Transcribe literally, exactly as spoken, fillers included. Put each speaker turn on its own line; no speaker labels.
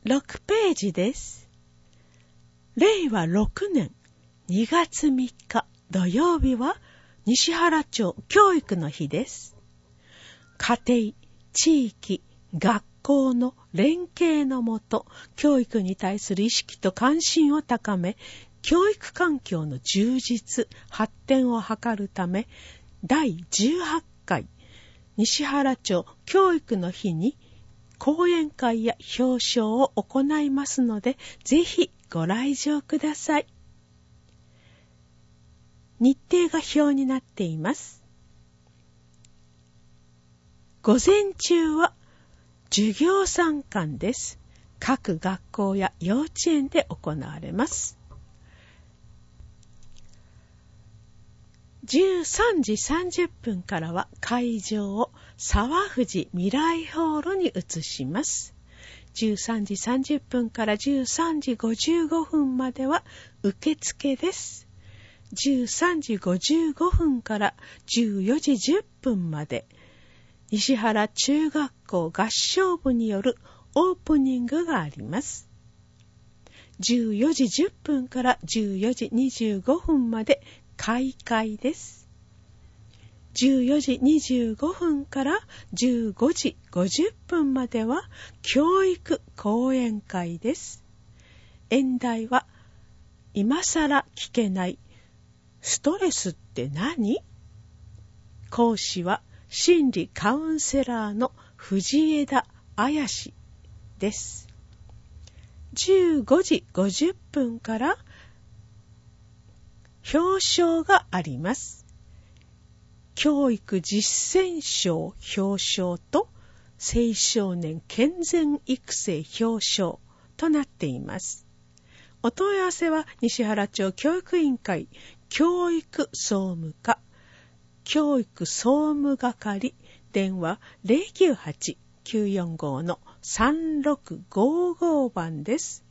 ろくページです。れいわろくねんにがつみっか土曜日は西原町教育の日です。家庭、地域、学校の連携のもと、教育に対する意識と関心を高め、教育環境の充実、発展を図るため、だいじゅうはちかい西原町教育の日に講演会や表彰を行いますので、ぜひご来場ください。日程が表になっています。午前中は授業参観です。各学校や幼稚園で行われます。じゅうさんじさんじゅっぷんからは会場を沢藤未来ホールに移します。じゅうさんじさんじゅっぷんからじゅうさんじごじゅうごふんまでは受付です。じゅうさんじごじゅうごふんからじゅうよじじゅっぷんまで西原中学校合唱部によるオープニングがあります。じゅうよじじゅっぷんからじゅうよじにじゅうごふんまで開会です。じゅうよじにじゅうごふんからじゅうごじごじゅっぷんまでは教育講演会です。演題は今さら聞けないストレスって何？講師は心理カウンセラーの藤枝彩氏です。じゅうごじごじゅっぷんから表彰があります。教育実践賞表彰と青少年健全育成表彰となっています。お問い合わせは西原町教育委員会教育総務課教育総務係電話 ゼロきゅうはち きゅうよんご のさんろくごご 番です。